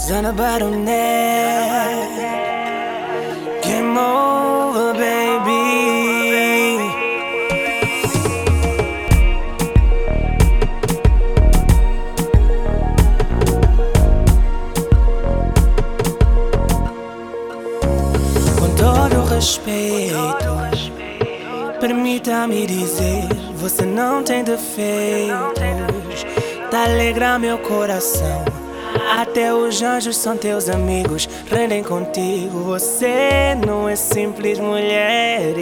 Zana Baronet, game over, baby. Com todo o respeito, permita-me dizer, você não tem defeitos. Tá alegra meu coração. Até os anjos são teus amigos, rendem contigo. Você não é simples mulher.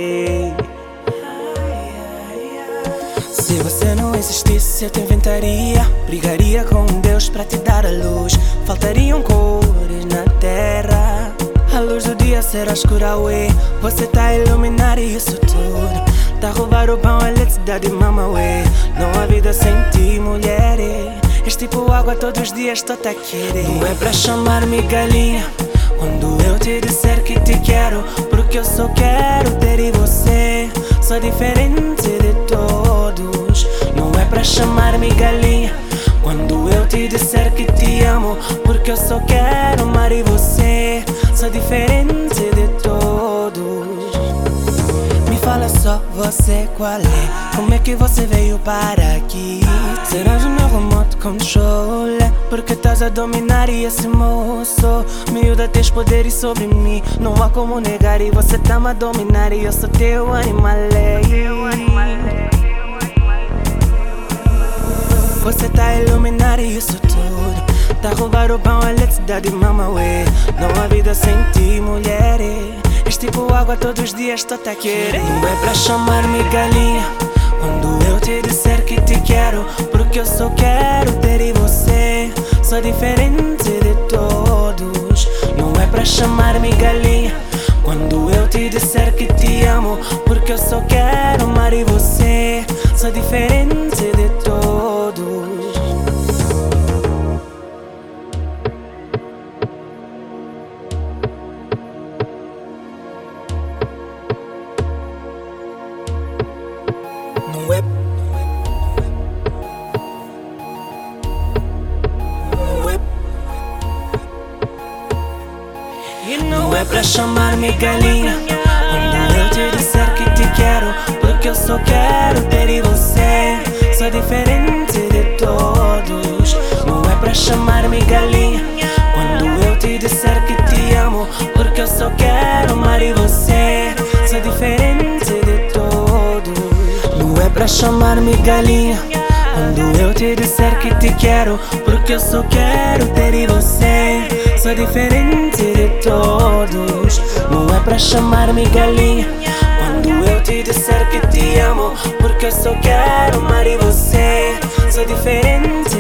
Se você não existisse, eu te inventaria. Brigaria com Deus pra te dar a luz. Faltariam cores na terra. A luz do dia será escura, ué. Você tá a iluminar isso tudo. Tá a roubar o pão, a eletricidade, mama, ué. Não há vida sem ti, mulher. És tipo água, todos os dias tô a querer. Não é pra chamar-me galinha quando eu te disser que te quero, porque eu só quero ter e você. Sou diferente de todos. Não é pra chamar-me galinha quando eu te disser que te amo, porque eu só quero amar e você. Sou diferente de todos. Me fala só você qual é. Como é que você veio para aqui? Serás o meu remote control, porque estás a dominar e esse moço. Miúda, tens poderes sobre mim, não há como negar. E você tá-me a dominar e eu sou teu animal. Você tá a iluminar isso tudo. Tá a roubar o pão, a eletricidade, mama, ué. Não há vida sem ti, mulher. És tipo água, todos os dias tô a querer. Não é pra chamar-me galinha quando eu te disser que te quero, porque eu só quero ter e você. Sou diferente de todos. Não é pra chamar-me galinha quando eu te disser que te amo, porque eu só quero amar e você. Sou diferente de todos. Não é pra chamar-me galinha quando eu te disser que te quero, porque eu só quero ter e você. Sou diferente de todos. Não é pra chamar-me galinha quando eu te disser que te amo, porque eu só quero amar e você. Sou diferente de todos. Não é pra chamar-me galinha quando eu te disser que te quero, porque eu só quero ter e você. Sou diferente de todos. Não é pra chamar-me galinha quando eu te disser que te amo, porque eu só quero amar e você. Sou diferente